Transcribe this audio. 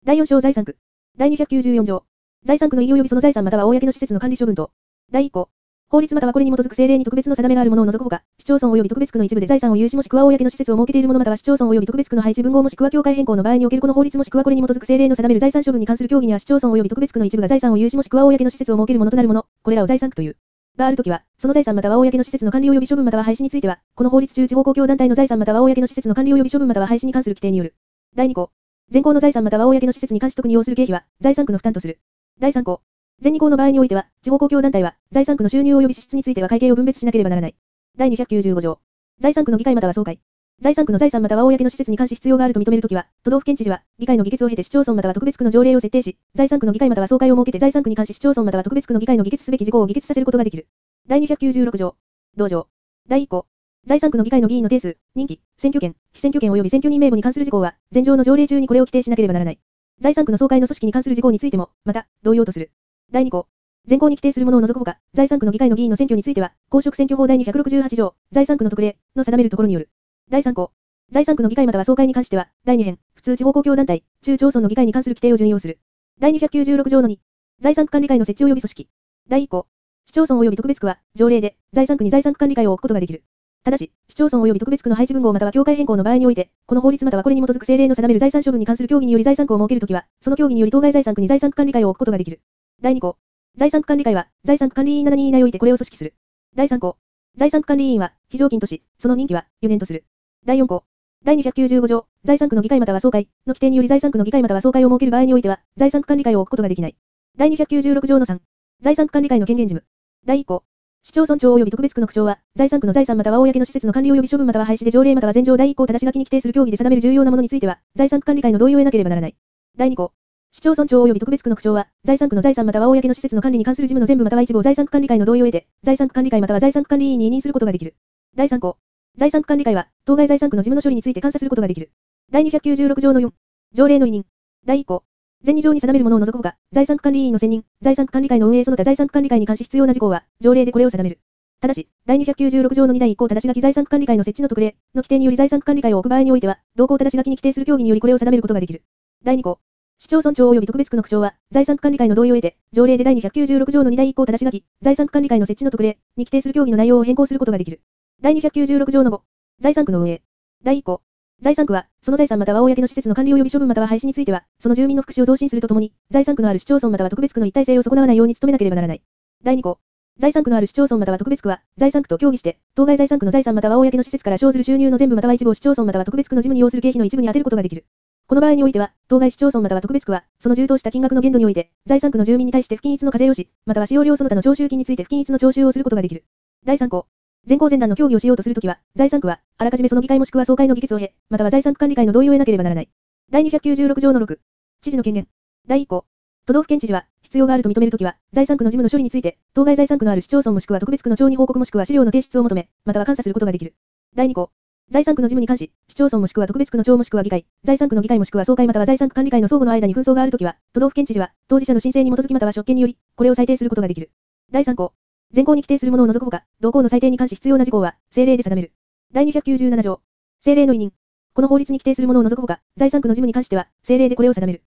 第4章財産区。第294条。財産区の異議及びその財産または公の施設の管理処分と。第1項。法律またはこれに基づく政令に特別の定めがあるものを除くほか、市町村及び特別区の一部で財産を有しもしくは公の施設を設けているものまたは市町村及び特別区の配置分合もしくは境界変更の場合におけるこの法律もしくはこれに基づく政令の定める財産処分に関する協議には市町村及び特別区の一部が財産を有しもしくは公の施設を設けるものとなるもの、これらを財産区という。があるときは、その財産または公の施設の管理及び処分または廃止については、この法律中地方公共団体の財産または公の施設の管理及び処分または廃止に関する規定による。第2項。全項の財産または公の施設に関し特に要する経費は、財産区の負担とする。第3項。全2項の場合においては、地方公共団体は、財産区の収入及び支出については会計を分別しなければならない。第295条。財産区の議会または総会。財産区の財産または公の施設に関し必要があると認めるときは、都道府県知事は、議会の議決を経て市町村または特別区の条例を設定し、財産区の議会または総会を設けて財産区に関し市町村または特別区の議会の議決すべき事項を議決させることができる。第296条。同条。第1項。財産区の議会の議員の定数、任期、選挙権、被選挙権及び選挙人名簿に関する事項は、前条の条例中にこれを規定しなければならない。財産区の総会の組織に関する事項についても、また、同様とする。第2項。前項に規定するものを除くほか、財産区の議会の議員の選挙については、公職選挙法第268条、財産区の特例の定めるところによる。第3項。財産区の議会または総会に関しては、第2編、普通地方公共団体、中町村の議会に関する規定を準用する。第296条の2。財産区管理会の設置及び組織。第1項。市町村及び特別区は、条例で、財産区に財産区管理会を置くことができる。ただし、市町村及び特別区の配置分合または境界変更の場合において、この法律またはこれに基づく政令の定める財産処分に関する協議により財産区を設けるときは、その協議により当該財産区に財産区管理会を置くことができる。第2項。財産区管理会は、財産区管理委員7人以内おいてこれを組織する。第3項。財産区管理委員は、非常勤とし、その任期は、4年とする。第4項。第295条、財産区の議会または総会の規定により財産区の議会または総会を設ける場合においては、財産区管理会を置くことができない。第296条の3。財産区管理会の権限事務。第1項。市町村長及び特別区の区長は、財産区の財産または公の施設の管理及び処分または廃止で条例または前条第1項正し書きに規定する協議で定める重要なものについては、財産区管理会の同意を得なければならない。第2項。市町村長及び特別区の区長は、財産区の財産または公の施設の管理に関する事務の全部または一部を財産区管理会の同意を得て、財産区管理会または財産区管理委員に委任することができる。第3項。財産区管理会は、当該財産区の事務の処理について監査することができる。第296条の4。条例の委任。第1項。前2条に定めるものを除くほか、財産区管理委員の選任、財産区管理会の運営その他財産区管理会に関し必要な事項は、条例でこれを定める。ただし、第296条の2第1項正し書き財産区管理会の設置の特例の規定により財産区管理会を置く場合においては、同項正し書きに規定する協議によりこれを定めることができる。第2項。市町村長及び特別区の区長は、財産区管理会の同意を得て、条例で第296条の2第1項正し書き、財産区管理会の設置の特例に規定する協議の内容を変更することができる。第296条の5。財産区の運営。第1項。財産区は、その財産または公の施設の管理及び処分または廃止については、その住民の福祉を増進するとともに、財産区のある市町村または特別区の一体性を損なわないように努めなければならない。第2項。財産区のある市町村または特別区は、財産区と協議して、当該財産区の財産または公の施設から生ずる収入の全部または一部を市町村または特別区の事務に要する経費の一部に充てることができる。この場合においては、当該市町村または特別区は、その充当した金額の限度において、財産区の住民に対して不均一の課税をし、または使用料その他の徴収金について不均一の徴収をすることができる。第3項。前項前段の協議をしようとするときは、財産区は、あらかじめその議会もしくは総会の議決を経、または財産区管理会の同意を得なければならない。第296条の6。知事の権限。第1項。都道府県知事は、必要があると認めるときは、財産区の事務の処理について、当該財産区のある市町村もしくは特別区の長に報告もしくは資料の提出を求め、または監査することができる。第2項。財産区の事務に関し、市町村もしくは特別区の長もしくは議会、財産区の議会もしくは総会または財産区管理会の相互の間に紛争があるときは、都道府県知事は、当事者の申請に基づきまたは職権により、これを裁定することができる。第3項。前項に規定するものを除くほか、同項の裁定に関し必要な事項は、政令で定める。第297条。政令の委任。この法律に規定するものを除くほか、財産区の事務に関しては、政令でこれを定める。